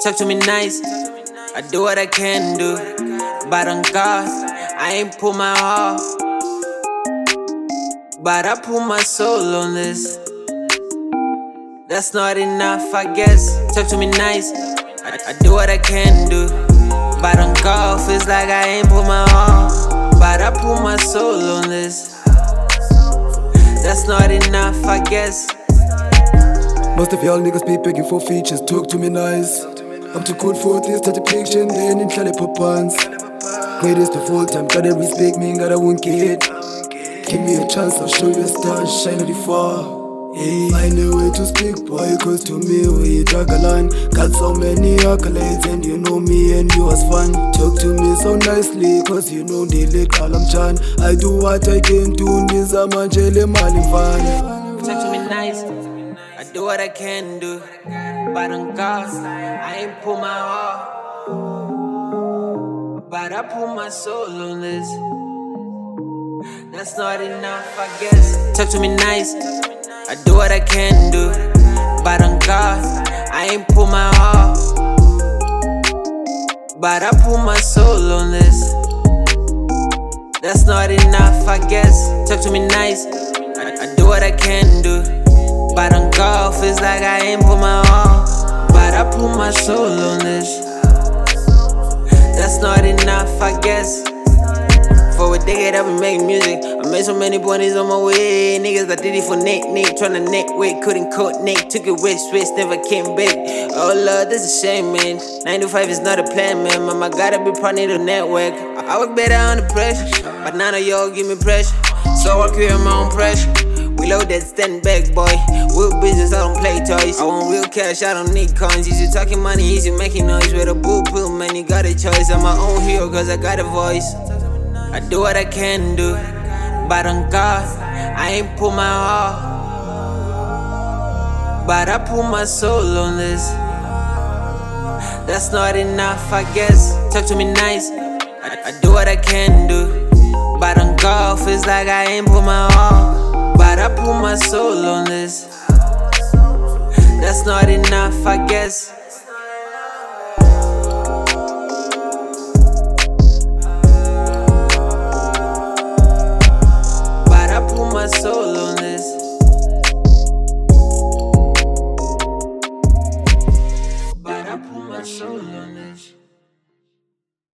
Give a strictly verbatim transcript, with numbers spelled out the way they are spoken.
talk to me nice. I do what I can do, but on God, I ain't put my heart, but I put my soul on this. That's not enough, I guess. Talk to me nice. I, I do what I can do, but on God, feels like I ain't put my heart, but I put my soul on this. That's not enough, I guess. Most of y'all niggas be begging for features, talk to me nice. I'm too cool for this, touch a picture and then in Charlie Poppins. Greatest of all time, gotta respect me, gotta won't get. Give me a chance, I'll show you a star, shine at the far. Hey, find a way to speak, boy, cause to me we drag a line. Got so many accolades and you know me and you was fun. Talk to me so nicely, cause you know the late Kalam Chan. I do what I can do, Nizama Jele Malim fan. Talk to me nice. I do what I can do, but on God, I ain't put my heart, but I put my soul on this. That's not enough, I guess. Talk to me nice. I do what I can do, but on God, I ain't put my heart, but I put my soul on this. That's not enough, I guess. Talk to me nice. I, I do what I can do, but on God, feels like I ain't put my heart, but I put my soul on this. That's not enough, I guess. For a decade I've been making music, I made so many bunnies on my way. Niggas that did it for Nick, Nick, tryna neck weight, couldn't cut Nick, took it with Swiss, never came back. Oh Lord, that's a shame, man. nine to five is not a plan, man. Mama gotta be proud of the network. I, I work better under pressure, but none of y'all give me pressure, so I create my own pressure. We load that stand back, boy. Real business, I don't play toys. I want real cash, I don't need coins. Easy talking money, easy making noise. With a boo pill, man, you got a choice. I'm my own hero, cause I got a voice. I do what I can do, but on God, I ain't put my heart, but I put my soul on this. That's not enough, I guess. Talk to me nice. I, I do what I can do, but on God, feels like I ain't put my heart, but I put my soul on this. That's not enough, I guess. My soul on this. But I put my soul on this.